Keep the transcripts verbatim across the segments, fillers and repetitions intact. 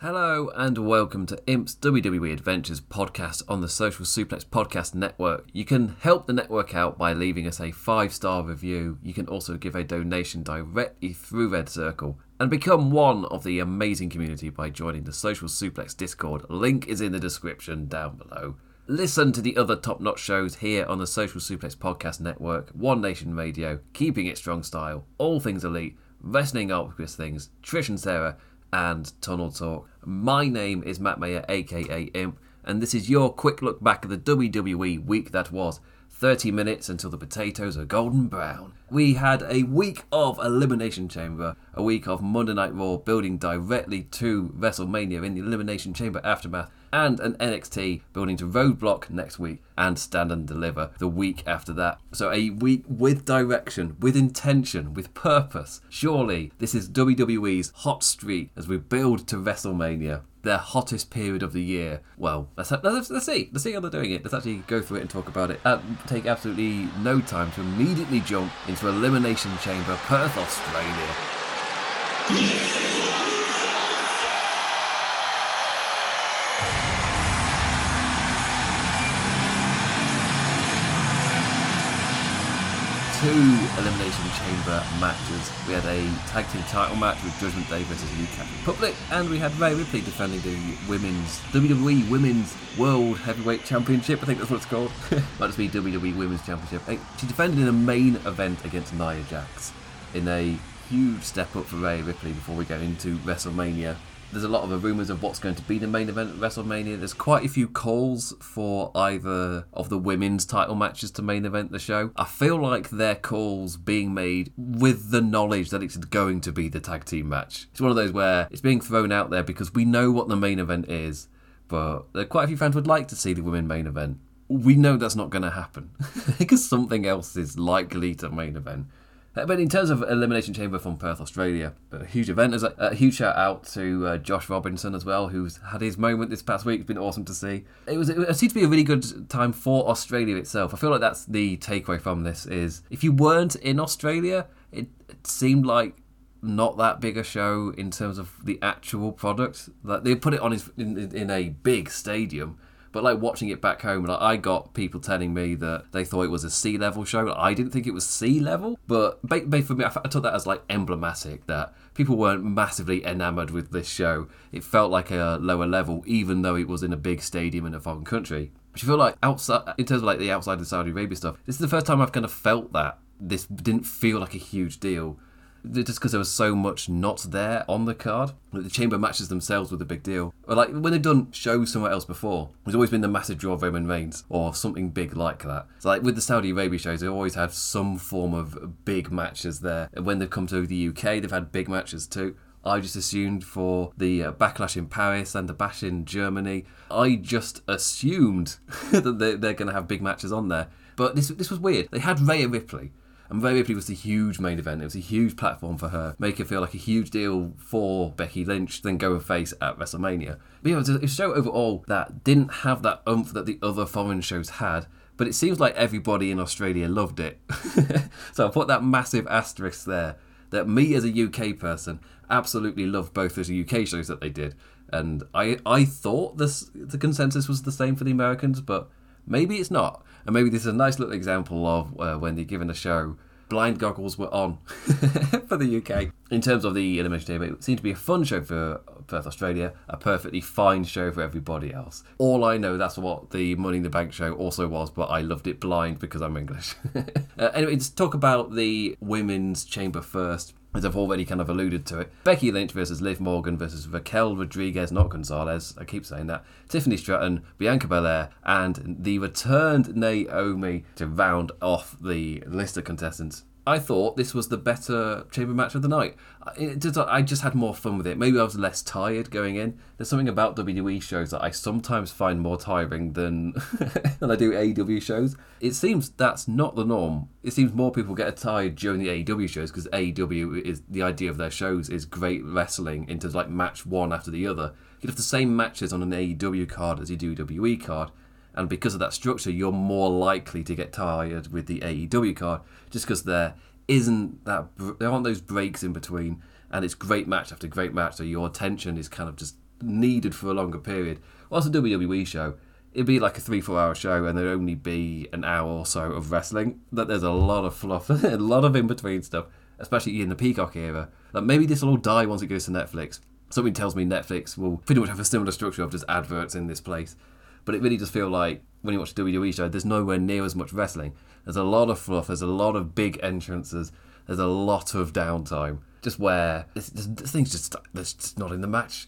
Hello and welcome to Imp's W W E Adventures podcast on the Social Suplex Podcast Network. You can help the network out by leaving us a five-star review. You can also give a donation directly through Red Circle and become one of the amazing community by joining the Social Suplex Discord. Link is in the description down below. Listen to the other top-notch shows here on the Social Suplex Podcast Network, One Nation Radio, Keeping It Strong Style, All Things Elite, Wrestling Obvious Things, Trish and Sarah, and Tunnel Talk. My name is Matt Mayer, aka Imp, and this is your quick look back at the W W E week that was. thirty minutes until the potatoes are golden brown. We had a week of Elimination Chamber, a week of Monday Night Raw building directly to WrestleMania in the Elimination Chamber aftermath, and an N X T building to Roadblock next week and Stand and Deliver the week after that. So a week with direction, with intention, with purpose. Surely this is W W E's hot streak as we build to WrestleMania, their hottest period of the year. Well, let's, let's, let's see. Let's see how they're doing it. Let's actually go through it and talk about it. Uh, take absolutely no time to immediately jump into Elimination Chamber, Perth, Australia. Two Elimination Chamber matches. We had a tag team title match with Judgment Day versus New Captain Public, and we had Rhea Ripley defending the women's W W E Women's World Heavyweight Championship. I think that's what it's called. Might just be W W E Women's Championship. She defended in a main event against Nia Jax in a huge step up for Rhea Ripley before we go into WrestleMania. There's a lot of rumours of what's going to be the main event at WrestleMania. There's quite a few calls for either of the women's title matches to main event the show. I feel like they're calls being made with the knowledge that it's going to be the tag team match. It's one of those where it's being thrown out there because we know what the main event is, but there are quite a few fans would like to see the women main event. We know that's not going to happen because something else is likely to main event. But in terms of Elimination Chamber from Perth, Australia, a huge event. There's a, a huge shout out to uh, Josh Robinson as well, who's had his moment this past week. It's been awesome to see. It was it seemed to be a really good time for Australia itself. I feel like that's the takeaway from this is if you weren't in Australia, it, it seemed like not that big a show in terms of the actual product. Like they put it on in, in a big stadium. But like watching it back home, like I got people telling me that they thought it was a sea level show. Like, I didn't think it was sea level, but for me, I took that as like emblematic that people weren't massively enamoured with this show. It felt like a lower level, even though it was in a big stadium in a foreign country. Which I feel like outside, in terms of like the outside of Saudi Arabia stuff, this is the first time I've kind of felt that this didn't feel like a huge deal. Just because there was so much not there on the card. The chamber matches themselves were the big deal. Or like when they've done shows somewhere else before, there's always been the massive draw of Roman Reigns or something big like that. So like with the Saudi Arabia shows, they always had some form of big matches there. And when they've come to the U K, they've had big matches too. I just assumed for the uh, Backlash in Paris and the Bash in Germany, I just assumed that they're, they're going to have big matches on there. But this this was weird. They had Rhea Ripley. And Rhea Ripley was the huge main event. It was a huge platform for her. Make her feel like a huge deal for Becky Lynch, then go and face at WrestleMania. But yeah, it was a show overall that didn't have that oomph that the other foreign shows had. But it seems like everybody in Australia loved it. So I put that massive asterisk there. That me as a U K person absolutely loved both those U K shows that they did. And I I thought this the consensus was the same for the Americans, but maybe it's not. And maybe this is a nice little example of uh, when they're given a show, blind goggles were on for the U K. In terms of the Elimination Chamber, it seemed to be a fun show for Perth, Australia, a perfectly fine show for everybody else. All I know, that's what the Money in the Bank show also was, but I loved it blind because I'm English. uh, anyway, let's talk about the Women's Chamber first. As I've already kind of alluded to it. Becky Lynch versus Liv Morgan versus Raquel Rodriguez, not Gonzalez, I keep saying that. Tiffany Stratton, Bianca Belair, and the returned Naomi to round off the list of contestants. I thought this was the better chamber match of the night. It just, I just had more fun with it. Maybe I was less tired going in. There's something about W W E shows that I sometimes find more tiring than, than I do A E W shows. It seems that's not the norm. It seems more people get tired during the A E W shows because A E W is the idea of their shows is great wrestling into like match one after the other. You have the same matches on an A E W card as you do a W W E card. And because of that structure, you're more likely to get tired with the A E W card, just because there isn't that there aren't those breaks in between, and it's great match after great match, so your attention is kind of just needed for a longer period. Whilst a W W E show, it'd be like a three, four hour show and there'd only be an hour or so of wrestling. That there's a lot of fluff, a lot of in-between stuff, especially in the Peacock era. Like maybe this will all die once it goes to Netflix. Something tells me Netflix will pretty much have a similar structure of just adverts in this place. But it really does feel like when you watch a W W E show, there's nowhere near as much wrestling. There's a lot of fluff, there's a lot of big entrances, there's a lot of downtime. Just where this, this, this thing's just, that's just not in the match.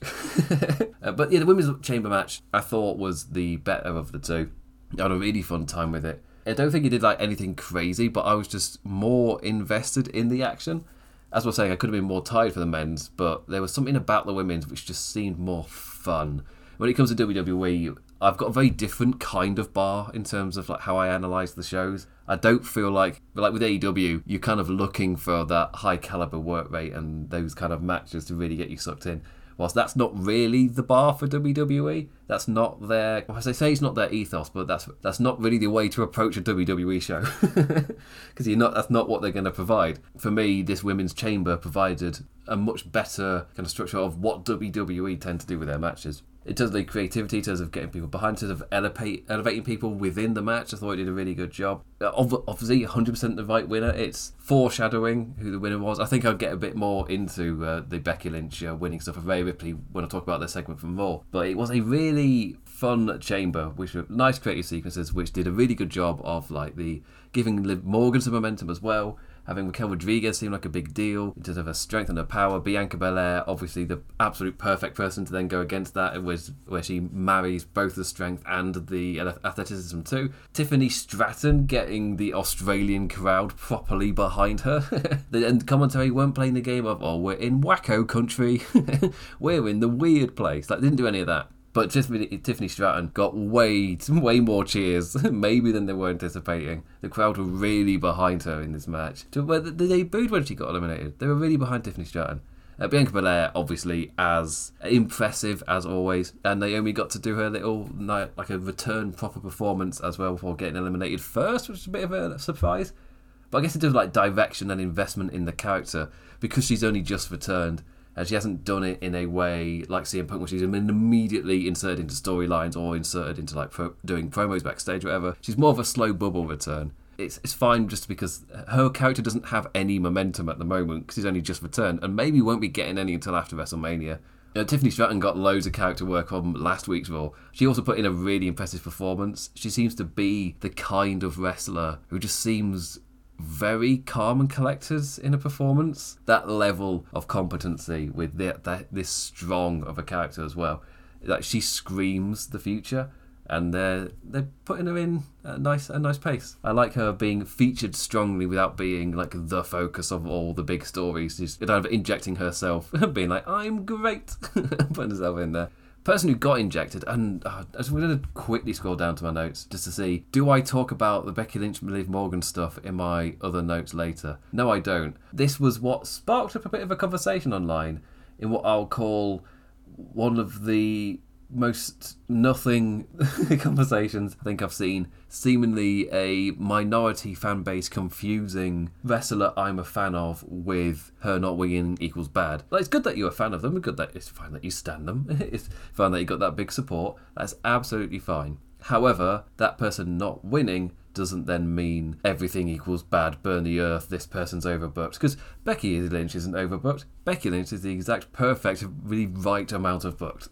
uh, but yeah, the Women's Chamber match I thought was the better of the two. I had a really fun time with it. I don't think it did like anything crazy, but I was just more invested in the action. As I was saying, I could have been more tired for the men's, but there was something about the women's which just seemed more fun. When it comes to W W E, I've got a very different kind of bar in terms of like how I analyse the shows. I don't feel like, like with A E W, you're kind of looking for that high caliber work rate and those kind of matches to really get you sucked in. Whilst that's not really the bar for W W E, that's not their, well, as I say, it's not their ethos, but that's that's not really the way to approach a W W E show. Because you're not, that's not what they're going to provide. For me, this Women's Chamber provided a much better kind of structure of what W W E tend to do with their matches. In terms of the creativity, in terms of getting people behind, in terms of elevate, elevating people within the match, I thought it did a really good job. Obviously, one hundred percent the right winner. It's foreshadowing who the winner was. I think I'll get a bit more into uh, the Becky Lynch uh, winning stuff of Rhea Ripley when I talk about this segment from Raw. But it was a really fun chamber, which were nice creative sequences, which did a really good job of like the giving Liv Morgan some momentum as well. Having Raquel Rodriguez seem like a big deal in terms of her strength and her power. Bianca Belair, obviously the absolute perfect person to then go against that, was where she marries both the strength and the athleticism too. Tiffany Stratton getting the Australian crowd properly behind her. And commentary weren't playing the game of, oh, we're in wacko country. We're in the weird place. Like, they didn't do any of that. But Tiffany, Tiffany Stratton got way, way more cheers, maybe than they were anticipating. The crowd were really behind her in this match. They booed when she got eliminated. They were really behind Tiffany Stratton. Uh, Bianca Belair, obviously, as impressive as always. And Naomi got to do her little, like a return proper performance as well before getting eliminated first, which is a bit of a surprise. But I guess in terms of like direction and investment in the character, because she's only just returned, and she hasn't done it in a way like C M Punk, where she's been immediately inserted into storylines or inserted into like pro- doing promos backstage or whatever. She's more of a slow bubble return. It's it's fine just because her character doesn't have any momentum at the moment because she's only just returned and maybe won't be getting any until after WrestleMania. You know, Tiffany Stratton got loads of character work on last week's Raw. She also put in a really impressive performance. She seems to be the kind of wrestler who just seems very calm and collected in a performance. That level of competency with the, that this strong of a character as well. Like, she screams the future, and they're they're putting her in a nice a nice pace. I like her being featured strongly without being like the focus of all the big stories. She's kind of injecting herself, being like, I'm great, putting herself in there. Person who got injected, and uh, I just wanted to quickly scroll down to my notes just to see, do I talk about the Becky Lynch and Liv Morgan stuff in my other notes later? No, I don't. This was what sparked up a bit of a conversation online in what I'll call one of the most nothing conversations I think I've seen. Seemingly a minority fan base confusing wrestler I'm a fan of with her not winning equals bad. Like, it's good that you're a fan of them. It's good that it's fine that you stand them. It's fine that you got that big support. That's absolutely fine. However, that person not winning doesn't then mean everything equals bad, burn the earth, this person's overbooked. Because Becky Lynch isn't overbooked. Becky Lynch is the exact perfect, really right amount of booked.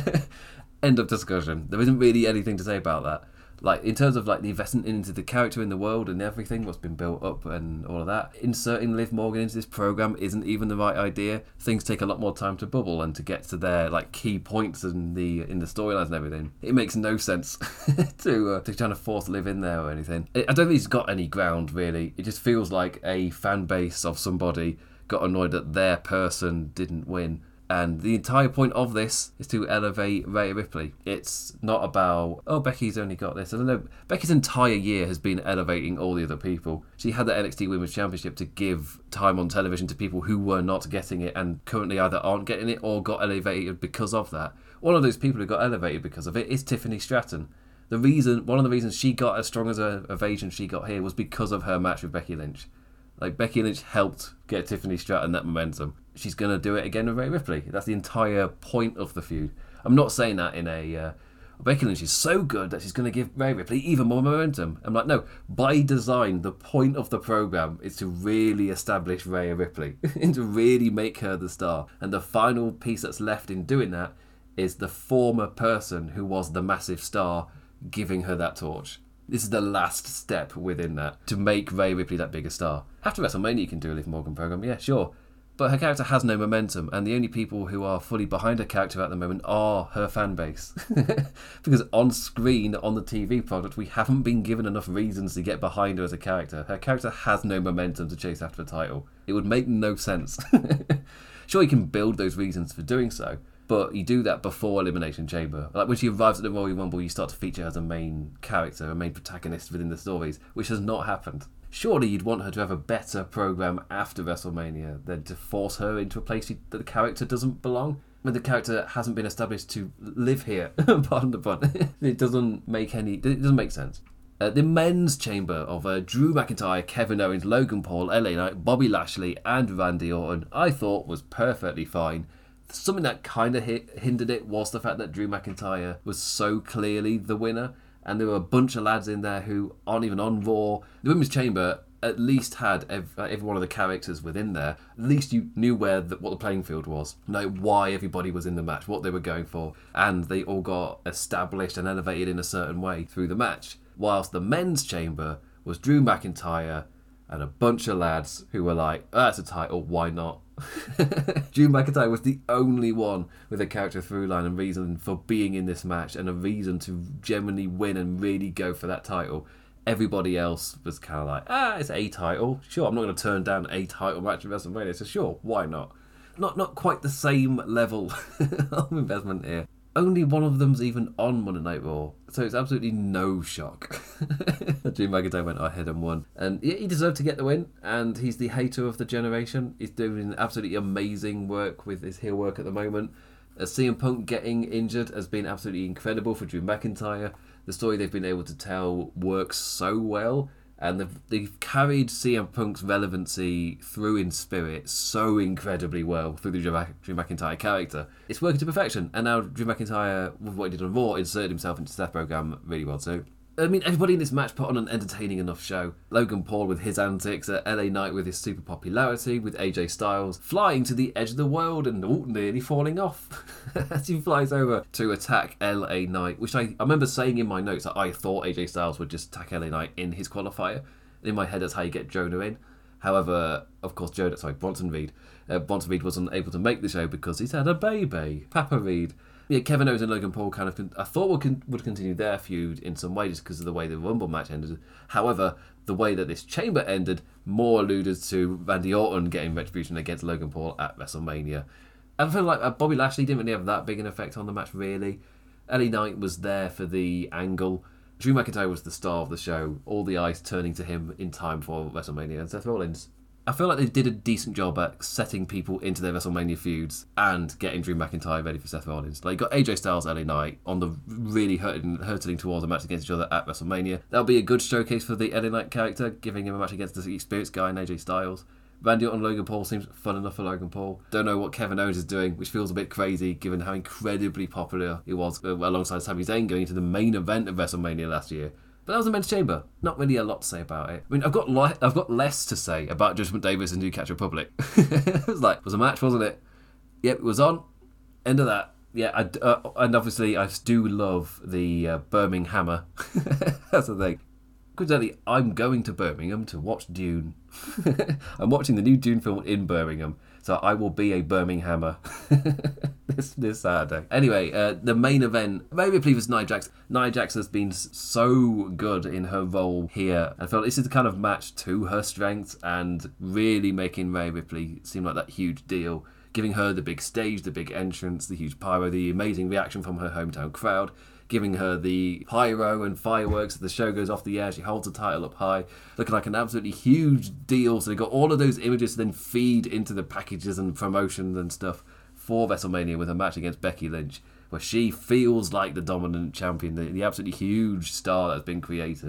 End of discussion. There isn't really anything to say about that. Like, in terms of like the investment into the character in the world and everything, what's been built up and all of that, inserting Liv Morgan into this program isn't even the right idea. Things take a lot more time to bubble and to get to their like key points in the in the storylines and everything. It makes no sense to uh, to try to force Liv in there or anything. I don't think it's got any ground really. It just feels like a fan base of somebody got annoyed that their person didn't win. And the entire point of this is to elevate Rhea Ripley. It's not about, oh, Becky's only got this. I don't know. Becky's entire year has been elevating all the other people. She had the N X T Women's Championship to give time on television to people who were not getting it and currently either aren't getting it or got elevated because of that. One of those people who got elevated because of it is Tiffany Stratton. The reason, one of the reasons she got as strong as a ovation she got here was because of her match with Becky Lynch. Like, Becky Lynch helped get Tiffany Stratton that momentum. She's going to do it again with Rhea Ripley. That's the entire point of the feud. I'm not saying that in a... Uh, Becky Lynch is so good that she's going to give Rhea Ripley even more momentum. I'm like, no, by design, the point of the program is to really establish Rhea Ripley and to really make her the star. And the final piece that's left in doing that is the former person who was the massive star giving her that torch. This is the last step within that to make Rhea Ripley that bigger star. After WrestleMania, you can do a Liv Morgan program, yeah, sure. But her character has no momentum, and the only people who are fully behind her character at the moment are her fan base. Because on screen, on the T V product, we haven't been given enough reasons to get behind her as a character. Her character has no momentum to chase after the title. It would make no sense. Sure, you can build those reasons for doing so, but you do that before Elimination Chamber. Like when she arrives at the Royal Rumble, you start to feature her as a main character, a main protagonist within the stories, which has not happened. Surely you'd want her to have a better program after WrestleMania than to force her into a place that the character doesn't belong. When the character hasn't been established to live here, pardon the pun, it doesn't make any, it doesn't make sense. Uh, the men's chamber of uh, Drew McIntyre, Kevin Owens, Logan Paul, L A Knight, Bobby Lashley, and Randy Orton, I thought was perfectly fine. Something that kind of hindered it was the fact that Drew McIntyre was so clearly the winner. And there were a bunch of lads in there who aren't even on Raw. The Women's Chamber at least had every, every one of the characters within there. At least you knew where the, what the playing field was, like why everybody was in the match, what they were going for. And they all got established and elevated in a certain way through the match. Whilst the Men's Chamber was Drew McIntyre and a bunch of lads who were like, oh, that's a title, why not? Drew McIntyre was the only one with a character through line and reason for being in this match and a reason to genuinely win and really go for that title. Everybody else was kind of like, ah, it's a title. Sure, I'm not going to turn down a title match at WrestleMania, so sure, why not? Not not quite the same level of investment here. Only one of them's even on Monday Night Raw, so it's absolutely no shock that Drew McIntyre went ahead and won. And yeah, he deserved to get the win, and he's the hater of the generation. He's doing absolutely amazing work with his heel work at the moment. Uh, C M Punk getting injured has been absolutely incredible for Drew McIntyre. The story they've been able to tell works so well, and they've, they've carried C M Punk's relevancy through in spirit so incredibly well through the Drew, Drew McIntyre character. It's working to perfection, and now Drew McIntyre, with what he did on Raw, inserted himself into the Seth program really well too. I mean, everybody in this match put on an entertaining enough show. Logan Paul with his antics, uh, L A Knight with his super popularity, with A J Styles flying to the edge of the world and ooh, nearly falling off as he flies over to attack L A Knight, which I, I remember saying in my notes that I thought A J Styles would just attack L A Knight in his qualifier. In my head, that's how you get Jonah in. However, of course, Jonah, sorry, Bronson Reed. Uh, Bronson Reed wasn't able to make the show because he's had a baby, Papa Reed. Yeah, Kevin Owens and Logan Paul kind of, I thought would, con- would continue their feud in some way just because of the way the Rumble match ended. However, the way that this chamber ended more alluded to Randy Orton getting retribution against Logan Paul at WrestleMania. I feel like uh, Bobby Lashley didn't really have that big an effect on the match, really. L A Knight was there for the angle. Drew McIntyre was the star of the show, all the eyes turning to him in time for WrestleMania, and Seth Rollins. I feel like they did a decent job at setting people into their WrestleMania feuds and getting Drew McIntyre ready for Seth Rollins. Like, you got A J Styles, L A Knight on the really hurtling, hurtling towards a match against each other at WrestleMania. That'll be a good showcase for the L A Knight character, giving him a match against the experienced guy in A J Styles. Randy Orton and Logan Paul seems fun enough for Logan Paul. Don't know what Kevin Owens is doing, which feels a bit crazy given how incredibly popular he was uh, alongside Sami Zayn going into the main event of WrestleMania last year. But that was the Men's Chamber. Not really a lot to say about it. I mean, I've got li- I've got less to say about Judgment Davis and New Catch Republic. It was like, it was a match, wasn't it? Yep, it was on. End of that. Yeah, I, uh, and obviously I do love the uh, Birminghammer. That's the thing. Coincidentally, I'm going to Birmingham to watch Dune. I'm watching the new Dune film in Birmingham, so I will be a Birminghammer this this Saturday. Anyway, uh, the main event, Rhea Ripley versus Nia Jax. Nia Jax has been so good in her role here. I felt this is the kind of match to her strengths and really making Rhea Ripley seem like that huge deal, giving her the big stage, the big entrance, the huge pyro, the amazing reaction from her hometown crowd, giving her the pyro and fireworks as the show goes off the air. She holds the title up high, looking like an absolutely huge deal. So they've got all of those images to then feed into the packages and promotions and stuff for WrestleMania with a match against Becky Lynch, where she feels like the dominant champion, the, the absolutely huge star that's been created.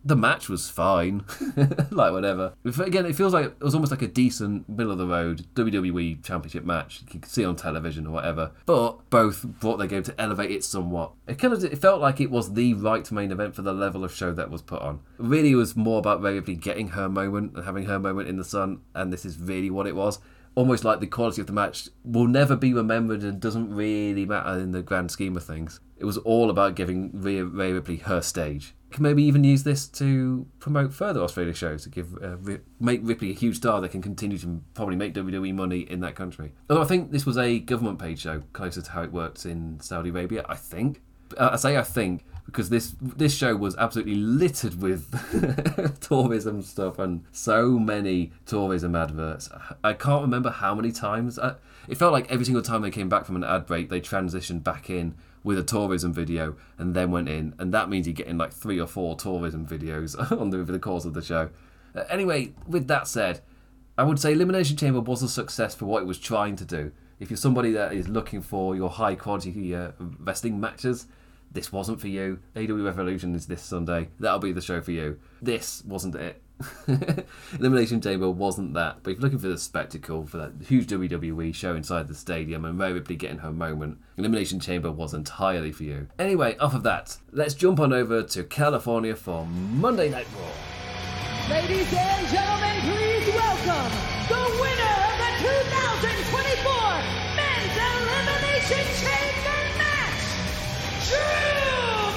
The match was fine. Like, whatever. Again, it feels like it was almost like a decent, middle-of-the-road W W E Championship match you could see on television or whatever. But both brought their game to elevate it somewhat. It kind of it felt like it was the right main event for the level of show that was put on. Really, it was more about Rhea Ripley getting her moment and having her moment in the sun, and this is really what it was. Almost like the quality of the match will never be remembered and doesn't really matter in the grand scheme of things. It was all about giving Rhea, Rhea Ripley her stage. Can maybe even use this to promote further Australia shows, to give uh, make Ripley a huge star that can continue to probably make W W E money in that country. Although I think this was a government paid show, closer to how it works in Saudi Arabia, I think. Uh, I say I think because this this show was absolutely littered with tourism stuff and so many tourism adverts. I can't remember how many times. I, it felt like every single time they came back from an ad break, they transitioned back in with a tourism video and then went in, and that means you're getting like three or four tourism videos on the, over the course of the show. Uh, anyway, with that said, I would say Elimination Chamber was a success for what it was trying to do. If you're somebody that is looking for your high quality uh, wrestling matches, this wasn't for you. A E W Revolution is this Sunday. That'll be the show for you. This wasn't it. Elimination Chamber wasn't that. But if you're looking for the spectacle, for that huge W W E show inside the stadium and Rhea Ripley getting her moment, Elimination Chamber was entirely for you. Anyway, off of that, let's jump on over to California for Monday Night Raw. Ladies and gentlemen, please welcome the winner of the two thousand twenty-four Men's Elimination Chamber match, Drew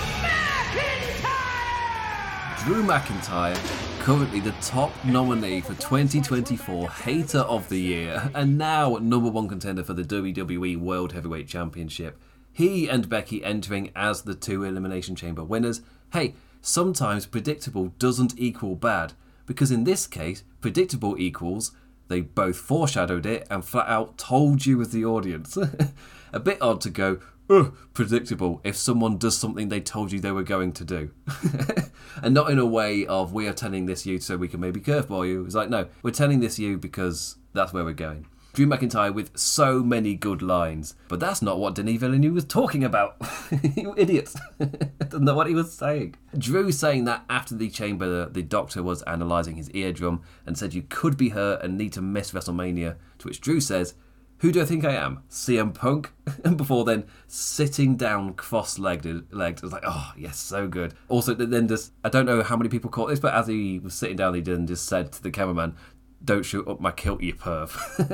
McIntyre! Drew McIntyre, currently the top nominee for twenty twenty-four Hater of the Year, and now number one contender for the W W E World Heavyweight Championship. He and Becky entering as the two Elimination Chamber winners. Hey, sometimes predictable doesn't equal bad, because in this case, predictable equals they both foreshadowed it and flat out told you as the audience. A bit odd to go, ugh, predictable, if someone does something they told you they were going to do. And not in a way of, we are telling this you so we can maybe curveball you. It's like, no, we're telling this you because that's where we're going. Drew McIntyre with so many good lines. But that's not what Denis Villeneuve was talking about. You idiots. Doesn't know what he was saying. Drew saying that after the chamber, the, the doctor was analysing his eardrum and said you could be hurt and need to miss WrestleMania. To which Drew says, who do I think I am? C M Punk? And before then, sitting down cross-legged. Legged. I was like, oh, yes, so good. Also, then just, I don't know how many people caught this, but as he was sitting down, he did and just said to the cameraman, don't shoot up my kilt, you perv.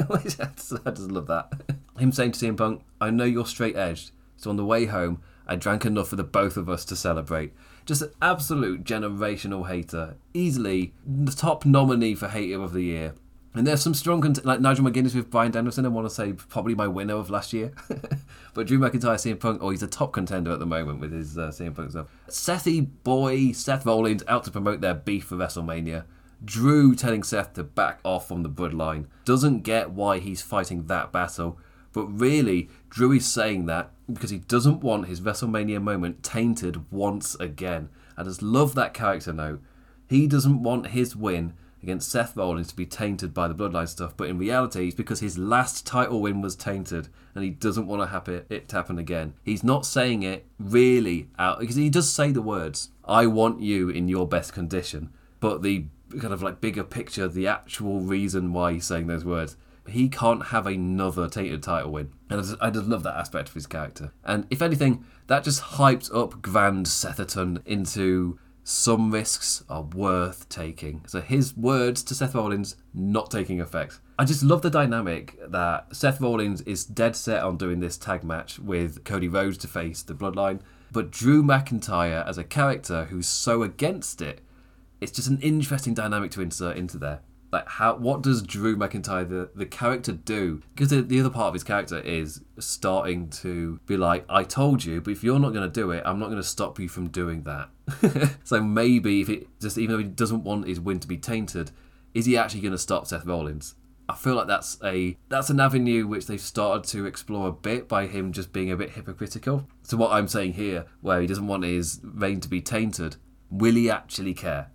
I just love that. Him saying to C M Punk, I know you're straight-edged, so on the way home, I drank enough for the both of us to celebrate. Just an absolute generational hater. Easily the top nominee for Hater of the Year. And there's some strong, cont- like Nigel McGuinness with Bryan Danielson, I want to say probably my winner of last year. But Drew McIntyre, C M Punk, oh, he's a top contender at the moment with his uh, C M Punk stuff. Sethy boy, Seth Rollins out to promote their beef for WrestleMania. Drew telling Seth to back off from the bloodline. Doesn't get why he's fighting that battle. But really, Drew is saying that because he doesn't want his WrestleMania moment tainted once again. I just love that character note. He doesn't want his win against Seth Rollins to be tainted by the bloodline stuff, but in reality it's because his last title win was tainted and he doesn't want to have it, it to happen again. He's not saying it really out, because he does say the words, I want you in your best condition, but the kind of like bigger picture, the actual reason why he's saying those words, he can't have another tainted title win. And I just, I just love that aspect of his character. And if anything, that just hyped up Grand Setherton into some risks are worth taking. So his words to Seth Rollins not taking effect. I just love the dynamic that Seth Rollins is dead set on doing this tag match with Cody Rhodes to face the Bloodline, but Drew McIntyre as a character who's so against it, it's just an interesting dynamic to insert into there. Like, how? What does Drew McIntyre, the, the character, do? Because the, the other part of his character is starting to be like, I told you, but if you're not going to do it, I'm not going to stop you from doing that. So maybe, if it just even though he doesn't want his win to be tainted, is he actually going to stop Seth Rollins? I feel like that's a that's an avenue which they've started to explore a bit by him just being a bit hypocritical. So what I'm saying here, where he doesn't want his reign to be tainted, will he actually care?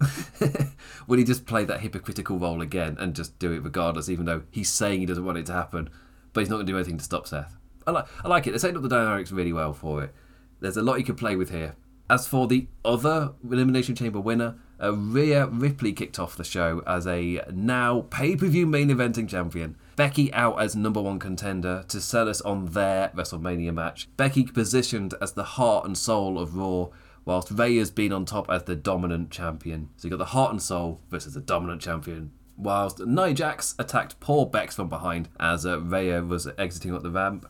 Will he just play that hypocritical role again and just do it regardless, even though he's saying he doesn't want it to happen, but he's not going to do anything to stop Seth? I like, I like it. They're setting up the dynamics really well for it. There's a lot you could play with here. As for the other Elimination Chamber winner, uh, Rhea Ripley kicked off the show as a now pay-per-view main eventing champion. Becky out as number one contender to sell us on their WrestleMania match. Becky positioned as the heart and soul of Raw, whilst Rhea's been on top as the dominant champion. So you got the heart and soul versus the dominant champion. Whilst Nia Jax attacked poor Bex from behind as uh, Rhea was exiting up the ramp.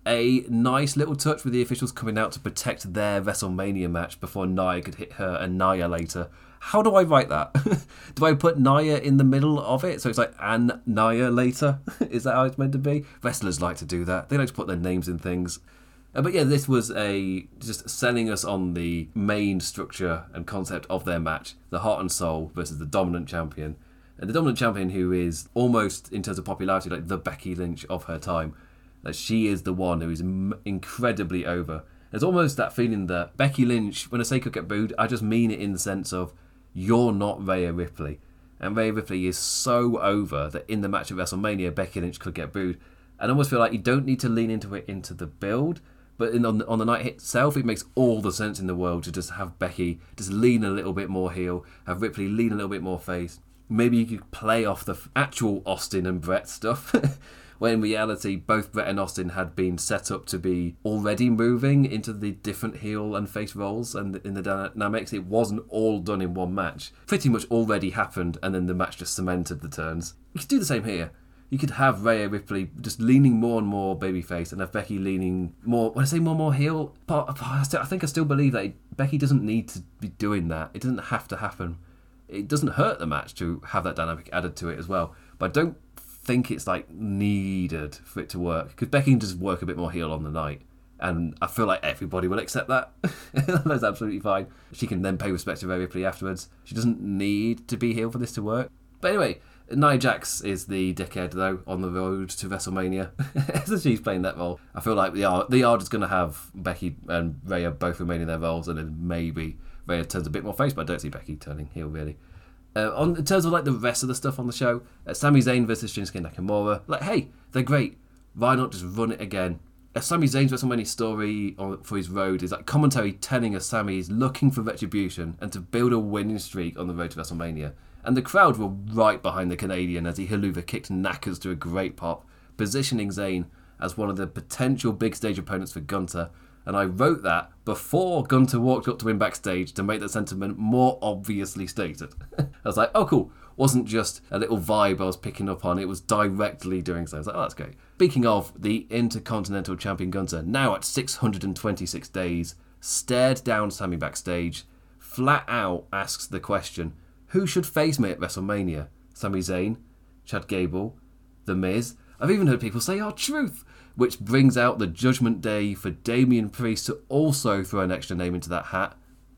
A nice little touch with the officials coming out to protect their WrestleMania match before Nia could hit her Annihilator. How do I write that? Do I put Nia in the middle of it? So it's like an Annihilator? Is that how it's meant to be? Wrestlers like to do that. They like to put their names in things. Uh, but yeah, this was a just selling us on the main structure and concept of their match. The heart and soul versus the dominant champion. And the dominant champion who is almost, in terms of popularity, like the Becky Lynch of her time. That she is the one who is m- incredibly over. There's almost that feeling that Becky Lynch, when I say could get booed, I just mean it in the sense of you're not Rhea Ripley. And Rhea Ripley is so over that in the match at WrestleMania, Becky Lynch could get booed. And I almost feel like you don't need to lean into it into the build, but in, on, the, on the night itself, it makes all the sense in the world to just have Becky just lean a little bit more heel, have Ripley lean a little bit more face. Maybe you could play off the actual Austin and Brett stuff. When in reality, both Brett and Austin had been set up to be already moving into the different heel and face roles, and in the dynamics, it wasn't all done in one match. Pretty much already happened, and then the match just cemented the turns. You could do the same here. You could have Rhea Ripley just leaning more and more babyface, and have Becky leaning more, when I say more and more heel, I think I still believe that Becky doesn't need to be doing that. It doesn't have to happen. It doesn't hurt the match to have that dynamic added to it as well. But I don't think it's like needed for it to work, because Becky can just work a bit more heel on the night, and I feel like everybody will accept that. That's absolutely fine. She can then pay respect to Rhea Ripley afterwards. She doesn't need to be heel for this to work. But anyway, Nia Jax is the dickhead though on the road to WrestleMania. So she's playing that role. I feel like they are they are just going to have Becky and Rhea both remain in their roles, and then maybe Rhea turns a bit more face, but I don't see Becky turning heel really. Uh, on in terms of like the rest of the stuff on the show, uh, Sami Zayn versus Shinsuke Nakamura, like hey, they're great. Why not just run it again? Uh, Sami Zayn's WrestleMania story on, for his road is like commentary telling us Sami is looking for retribution and to build a winning streak on the road to WrestleMania. And the crowd were right behind the Canadian as he Helluva kicked Knackers to a great pop, positioning Zayn as one of the potential big stage opponents for Gunther. And I wrote that before Gunther walked up to him backstage to make that sentiment more obviously stated. I was like, oh cool, wasn't just a little vibe I was picking up on, it was directly doing so. I was like, oh that's great. Speaking of, the Intercontinental Champion Gunther, now at six hundred twenty-six days, stared down Sami backstage, flat out asks the question, who should face me at WrestleMania? Sami Zayn, Chad Gable, The Miz. I've even heard people say R-Truth, which brings out the Judgment Day for Damian Priest to also throw an extra name into that hat.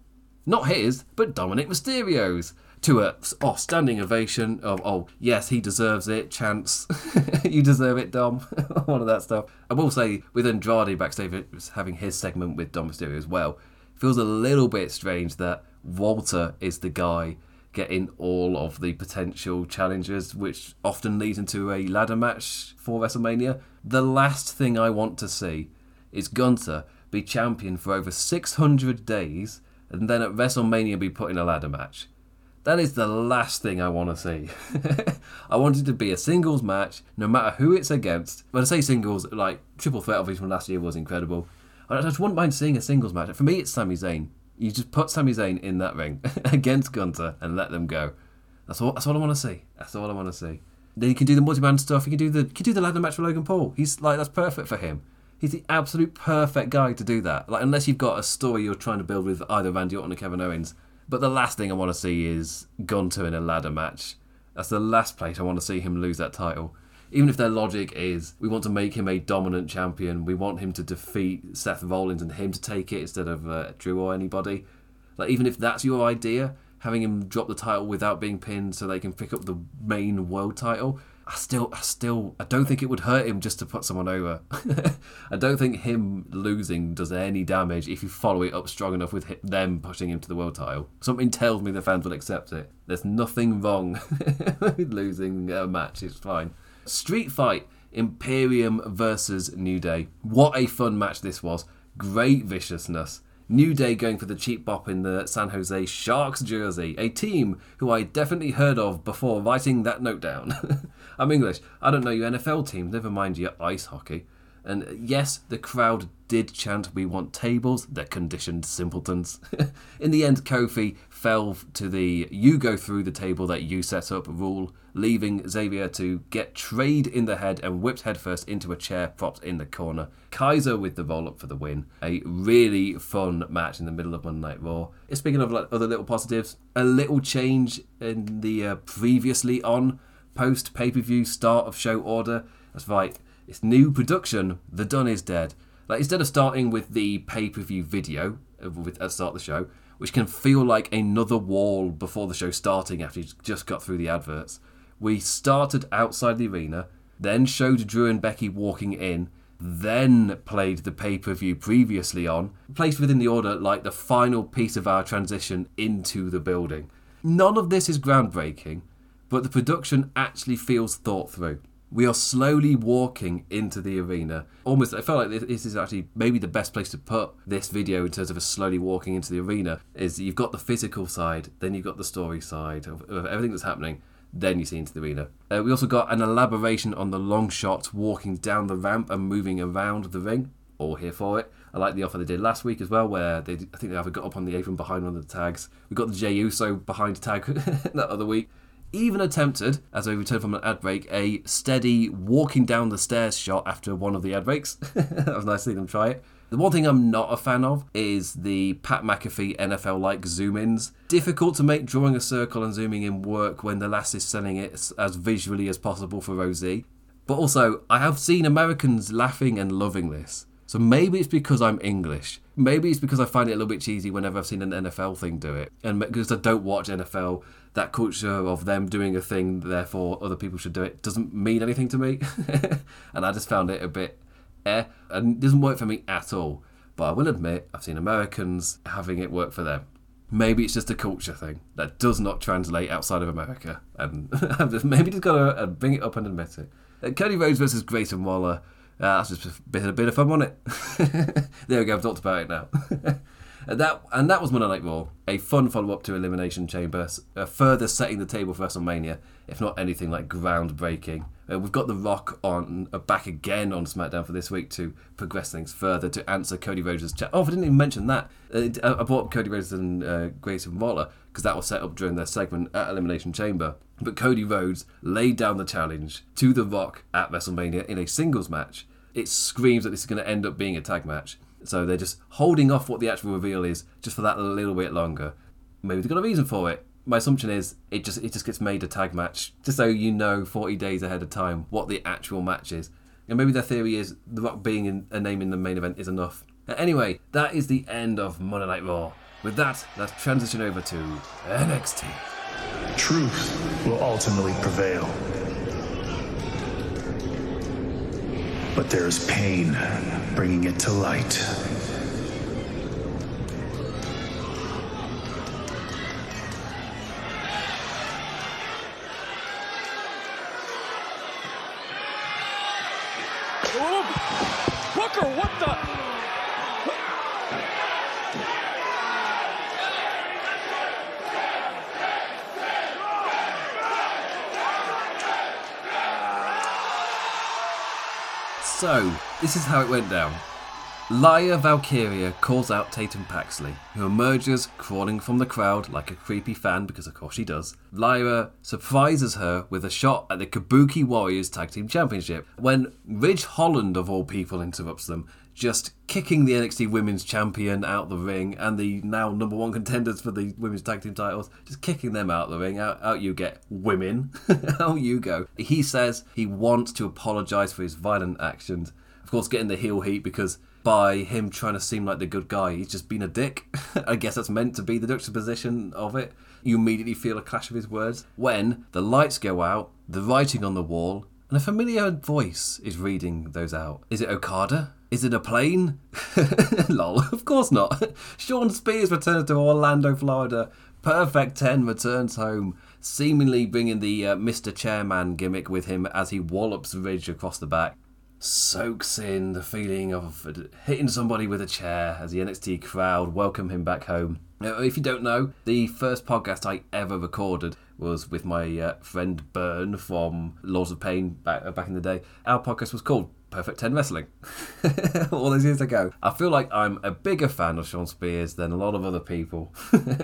Not his, but Dominic Mysterio's. To a oh, standing ovation of, oh, yes, he deserves it, chance. You deserve it, Dom. All of that stuff. I will say, with Andrade backstage having his segment with Dom Mysterio as well, it feels a little bit strange that Walter is the guy getting all of the potential challenges, which often leads into a ladder match for WrestleMania. The last thing I want to see is Gunther be champion for over six hundred days and then at WrestleMania be put in a ladder match. That is the last thing I want to see. I want it to be a singles match, no matter who it's against. When I say singles, like Triple Threat obviously from last year was incredible. I just wouldn't mind seeing a singles match. For me, it's Sami Zayn. You just put Sami Zayn in that ring against Gunther and let them go. That's all. That's all I want to see. That's all I want to see. Then you can do the multi-man stuff. You can do the. You can do the ladder match for Logan Paul. He's like that's perfect for him. He's the absolute perfect guy to do that. Like unless you've got a story you're trying to build with either Randy Orton or Kevin Owens. But the last thing I want to see is Gunther in a ladder match. That's the last place I want to see him lose that title. Even if their logic is, we want to make him a dominant champion, we want him to defeat Seth Rollins and him to take it instead of uh, Drew or anybody. Like even if that's your idea, having him drop the title without being pinned so they can pick up the main world title, I still, I still, I don't think it would hurt him just to put someone over. I don't think him losing does any damage if you follow it up strong enough with them pushing him to the world title. Something tells me the fans will accept it. There's nothing wrong with losing a match, it's fine. Street Fight, Imperium versus New Day. What a fun match this was. Great viciousness. New Day going for the cheap bop in the San Jose Sharks jersey, a team who I definitely heard of before writing that note down. I'm English. I don't know your N F L team, never mind your ice hockey. And yes, the crowd did chant, "We want tables," they're conditioned simpletons. In the end, Kofi fell to the "you go through the table that you set up" rule, leaving Xavier to get trayed in the head and whipped headfirst into a chair propped in the corner. Kaiser with the roll-up for the win. A really fun match in the middle of Monday Night Raw. Speaking of like, other little positives, a little change in the uh, previously on post pay-per-view start of show order. That's right. It's new production. The Done is dead. Like, instead of starting with the pay-per-view video at the start of the show, which can feel like another wall before the show starting after you just got through the adverts, we started outside the arena, then showed Drew and Becky walking in, then played the pay-per-view previously on, placed within the order like the final piece of our transition into the building. None of this is groundbreaking, but the production actually feels thought through. We are slowly walking into the arena. Almost, I felt like this is actually maybe the best place to put this video in terms of us slowly walking into the arena, is you've got the physical side, then you've got the story side of, of everything that's happening, then you see into the arena. Uh, we also got an elaboration on the long shots walking down the ramp and moving around the ring. All here for it. I like the offer they did last week as well, where they I think they either got up on the apron behind one of the tags. We got the Jey Uso behind tag that other week. Even attempted, as we return from an ad break, a steady walking down the stairs shot after one of the ad breaks. That was nice to see them try it. The one thing I'm not a fan of is the Pat McAfee N F L-like zoom-ins. Difficult to make drawing a circle and zooming in work when the lass is selling it as visually as possible for Rosie. But also, I have seen Americans laughing and loving this. So maybe it's because I'm English. Maybe it's because I find it a little bit cheesy whenever I've seen an N F L thing do it. And because I don't watch N F L, that culture of them doing a thing, therefore other people should do it, doesn't mean anything to me. And I just found it a bit eh. And it doesn't work for me at all. But I will admit, I've seen Americans having it work for them. Maybe it's just a culture thing that does not translate outside of America. And I've just maybe just got to bring it up and admit it. Uh, Cody Rhodes versus Grayson Waller. Uh, that's just a bit, a bit of fun, wasn't it? There we go, I've talked about it now. and that and that was Monday Night Raw, a fun follow-up to Elimination Chamber, uh, further setting the table for WrestleMania, if not anything like groundbreaking. Uh, we've got The Rock on uh, back again on SmackDown for this week to progress things further, to answer Cody Rhodes' chat. Oh, I didn't even mention that. Uh, I brought up Cody Rhodes and uh, Grayson Waller because that was set up during their segment at Elimination Chamber. But Cody Rhodes laid down the challenge to The Rock at WrestleMania in a singles match. It screams that this is going to end up being a tag match. So they're just holding off what the actual reveal is just for that little bit longer. Maybe they've got a reason for it. My assumption is it just it just gets made a tag match, just so you know forty days ahead of time what the actual match is. And maybe their theory is The Rock being in, a name in the main event is enough. Anyway, that is the end of Monday Night Raw. With that, let's transition over to N X T. Truth will ultimately prevail. But there is pain bringing it to light. Oh, Booker, what the? So, this is how it went down. Lyra Valkyria calls out Tatum Paxley, who emerges crawling from the crowd like a creepy fan, because of course she does. Lyra surprises her with a shot at the Kabuki Warriors Tag Team Championship, when Ridge Holland, of all people, interrupts them, just kicking the N X T Women's Champion out the ring, and the now number one contenders for the Women's Tag Team titles, just kicking them out the ring. Out, out you get, women. Out you go. He says he wants to apologise for his violent actions. Of course, getting the heel heat because by him trying to seem like the good guy, he's just been a dick. I guess that's meant to be the juxtaposition of it. You immediately feel a clash of his words when the lights go out, the writing on the wall, and a familiar voice is reading those out. Is it Okada? Is it a plane? Lol, of course not. Sean Spears returns to Orlando, Florida. Perfect ten returns home, seemingly bringing the uh, Mister Chairman gimmick with him as he wallops Ridge across the back. soaks in the feeling of hitting somebody with a chair as the N X T crowd welcome him back home. Now, if you don't know, the first podcast I ever recorded was with my uh, friend Byrne from Laws of Pain back, uh, back in the day. Our podcast was called Perfect ten Wrestling all those years ago. I feel like I'm a bigger fan of Shawn Spears than a lot of other people.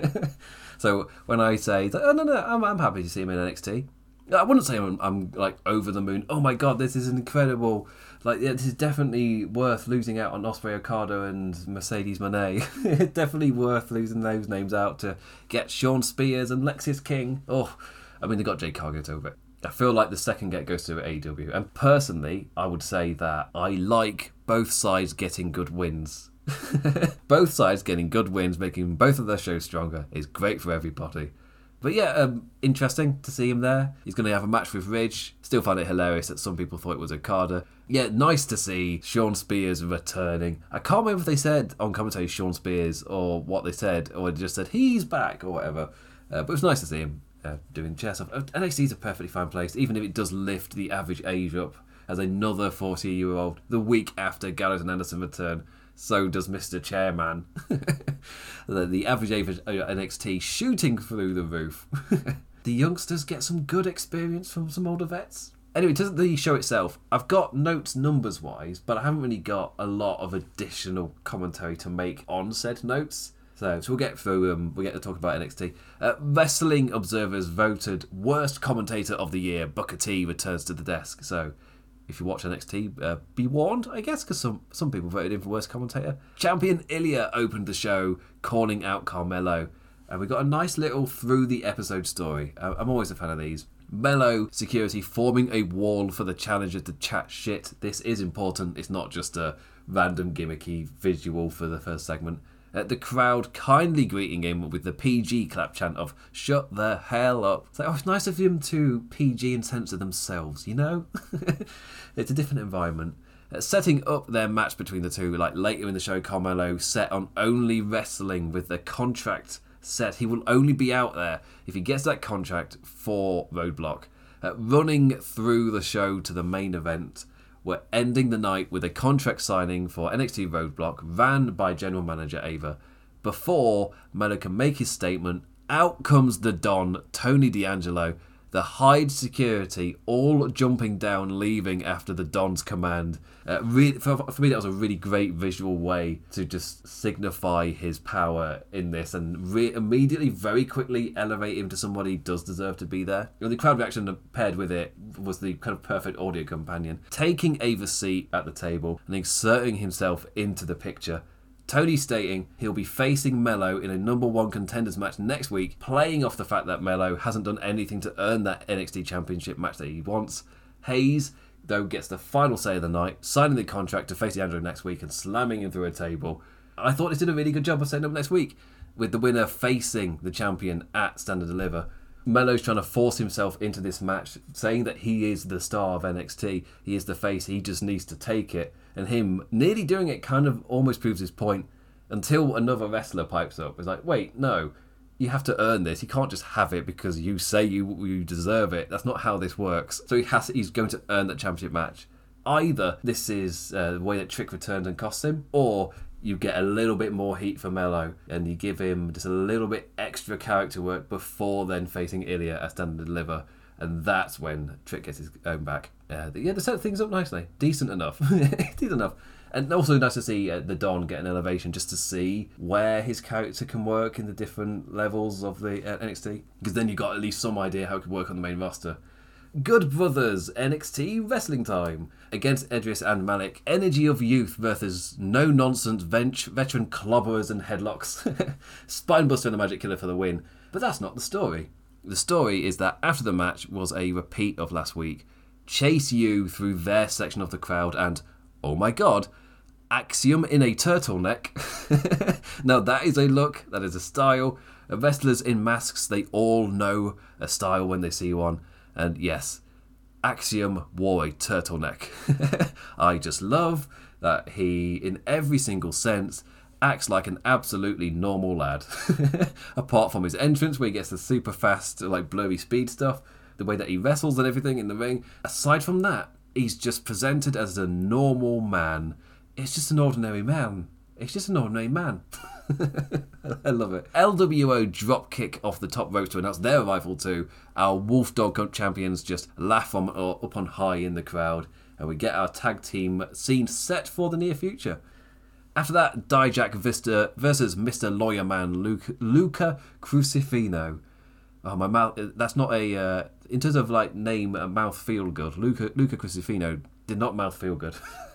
So when I say, oh no, no, I'm, I'm happy to see him in N X T. I wouldn't say I'm, I'm like over the moon. Oh my god, this is incredible. Like, yeah, this is definitely worth losing out on Osprey Okada and Mercedes Moné. Definitely worth losing those names out to get Shawn Spears and Lexis King. Oh, I mean, they got Jade Cargill over it. I feel like the second get goes to A E W. And personally, I would say that I like both sides getting good wins. Both sides getting good wins, making both of their shows stronger is great for everybody. But yeah, um, interesting to see him there. He's going to have a match with Ridge. Still find it hilarious that some people thought it was Okada. Yeah, nice to see Shawn Spears returning. I can't remember if they said on commentary Shawn Spears or what they said, or they just said he's back or whatever. Uh, but it was nice to see him uh, doing chair stuff. N X T is a perfectly fine place, even if it does lift the average age up as another forty-year-old the week after Gallows and Anderson return. So does Mister Chairman. the, the average age of N X T shooting through the roof. The youngsters get some good experience from some older vets. Anyway, to the show itself, I've got notes numbers-wise, but I haven't really got a lot of additional commentary to make on said notes. So, so we'll get through um, we'll get to talk about N X T. Uh, Wrestling Observers voted Worst Commentator of the Year. Booker T returns to the desk. So, if you watch N X T, uh, be warned, I guess, because some, some people voted in for Worst Commentator. Champion Ilya opened the show, calling out Carmelo. And we got a nice little through-the-episode story. Uh, I'm always a fan of these. Melo security forming a wall for the challenger to chat shit. This is important. It's not just a random gimmicky visual for the first segment. Uh, the crowd kindly greeting him with the P G clap chant of "Shut the hell up." It's like, oh, it's nice of him to P G and censor themselves, you know? It's a different environment. Uh, setting up their match between the two, like later in the show, Carmelo set on only wrestling with the contract set. He will only be out there if he gets that contract for Roadblock. Uh, running through the show to the main event, we're ending the night with a contract signing for N X T Roadblock, ran by General Manager Ava. Before Melo can make his statement, out comes the Don, Tony D'Angelo, the Hyde security, all jumping down, leaving after the Don's command. Uh, re- for, for me, that was a really great visual way to just signify his power in this and re- immediately, very quickly elevate him to somebody who does deserve to be there. You know, the crowd reaction paired with it was the kind of perfect audio companion. Taking Ava's seat at the table and inserting himself into the picture. Tony stating he'll be facing Melo in a number one contenders match next week, playing off the fact that Melo hasn't done anything to earn that N X T Championship match that he wants. Hayes, though, gets the final say of the night, signing the contract to face D'Angelo next week and slamming him through a table. I thought this did a really good job of setting up next week, with the winner facing the champion at Stand and Deliver. Melo's trying to force himself into this match, saying that he is the star of N X T, he is the face, he just needs to take it. And him nearly doing it kind of almost proves his point until another wrestler pipes up. It's like, wait, no, you have to earn this. You can't just have it because you say you you deserve it. That's not how this works. So he has he's going to earn that championship match. Either this is uh, the way that Trick returned and cost him, or you get a little bit more heat for Melo and you give him just a little bit extra character work before then facing Ilya at Stand and Deliver. And that's when Trick gets his own back. Uh, yeah, they set things up nicely. Decent enough. Decent enough. And also nice to see uh, the Don get an elevation just to see where his character can work in the different levels of the uh, N X T. Because then you've got at least some idea how it could work on the main roster. Good Brothers, N X T Wrestling Time. Against Edris and Malik, energy of youth versus no-nonsense bench, veteran clobberers and headlocks. Spinebuster and the Magic Killer for the win. But that's not the story. The story is that after the match was a repeat of last week. Chase U through their section of the crowd and, oh my god, Axiom in a turtleneck. Now that is a look, that is a style. Wrestlers in masks, they all know a style when they see one. And yes, Axiom wore a turtleneck. I just love that he, in every single sense, acts like an absolutely normal lad. Apart from his entrance where he gets the super fast, like blurry speed stuff, the way that he wrestles and everything in the ring. Aside from that, He's just presented as a normal man. It's just an ordinary man. It's just an ordinary man. I love it. L W O drop kick off the top ropes to announce their arrival too. Our Wolf Dog Cup champions just laugh on, up on high in the crowd. And we get our tag team scene set for the near future. After that, Dijak Vista versus Mister Lawyer Man Luca, Luca Crucifino. Oh, my mouth. That's not a. Uh, in terms of like name, a mouth feel good. Luca Luca Crucifino did not mouth feel good.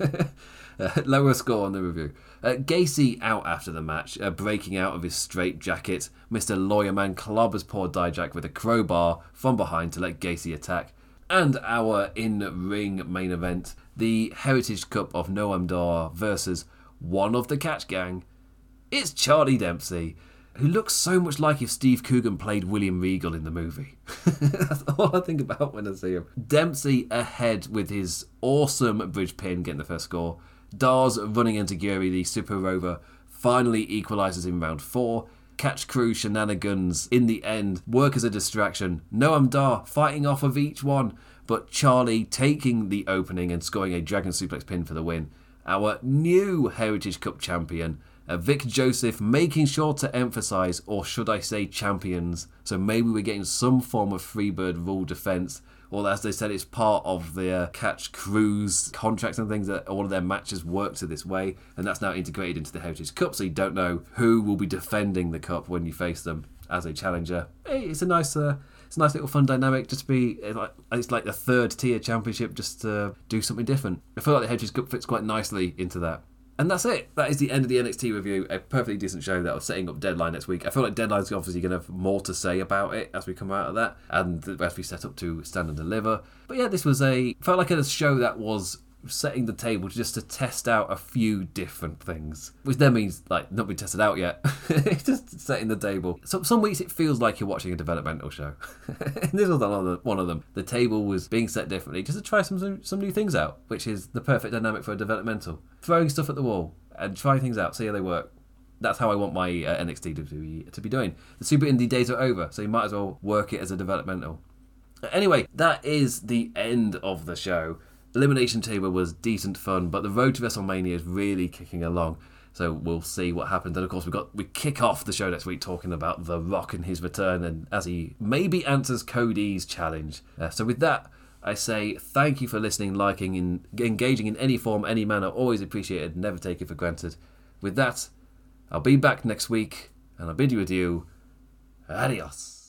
uh, lower score on the review. Uh, Gacy out after the match, uh, breaking out of his straight jacket. Mister Lawyer Man clobbers poor Dijak with a crowbar from behind to let Gacy attack. And our in-ring main event, the Heritage Cup of Noam Dar versus one of the Catch Gang. It's Charlie Dempsey, who looks so much like if Steve Coogan played William Regal in the movie. That's all I think about when I see him. Dempsey ahead with his awesome bridge pin, getting the first score. Dar's running into Guri, the Super Rover, finally equalises in round four. Catch Crew shenanigans in the end work as a distraction. Noam Dar fighting off of each one, but Charlie taking the opening and scoring a Dragon Suplex pin for the win. Our new Heritage Cup champion, uh, Vic Joseph, making sure to emphasise, or should I say champions, so maybe we're getting some form of Freebird rule defence, or as they said, it's part of their Catch Crew's contracts and things that all of their matches work to this way, and that's now integrated into the Heritage Cup, so you don't know who will be defending the cup when you face them as a challenger. Hey, it's a nice, uh, it's a nice little fun dynamic. Just to be like, it's like the third tier championship, just to do something different. I feel like the Heritage Cup fits quite nicely into that. And that's it. That is the end of the N X T review. A perfectly decent show that was setting up Deadline next week. I feel like Deadline's obviously going to have more to say about it as we come out of that, and as we set up to stand and deliver. But yeah, this was a felt like a show that was setting the table just to test out a few different things, which then means like not been tested out yet. It's just setting the table. So, some weeks it feels like you're watching a developmental show. And this was one of them. The table was being set differently just to try some some new things out, which is the perfect dynamic for a developmental. Throwing stuff at the wall and trying things out, see how they work. That's how I want my uh, N X T to be, to be doing. The Super Indie days are over, so you might as well work it as a developmental. Anyway, that is the end of the show. Elimination Chamber was decent fun, but the road to WrestleMania is really kicking along. So we'll see what happens. And of course, we got we kick off the show next week talking about The Rock and his return, and as he maybe answers Cody's challenge. Uh, so with that, I say thank you for listening, liking, and engaging in any form, any manner. Always appreciated. Never take it for granted. With that, I'll be back next week, and I'll bid you adieu. Adios.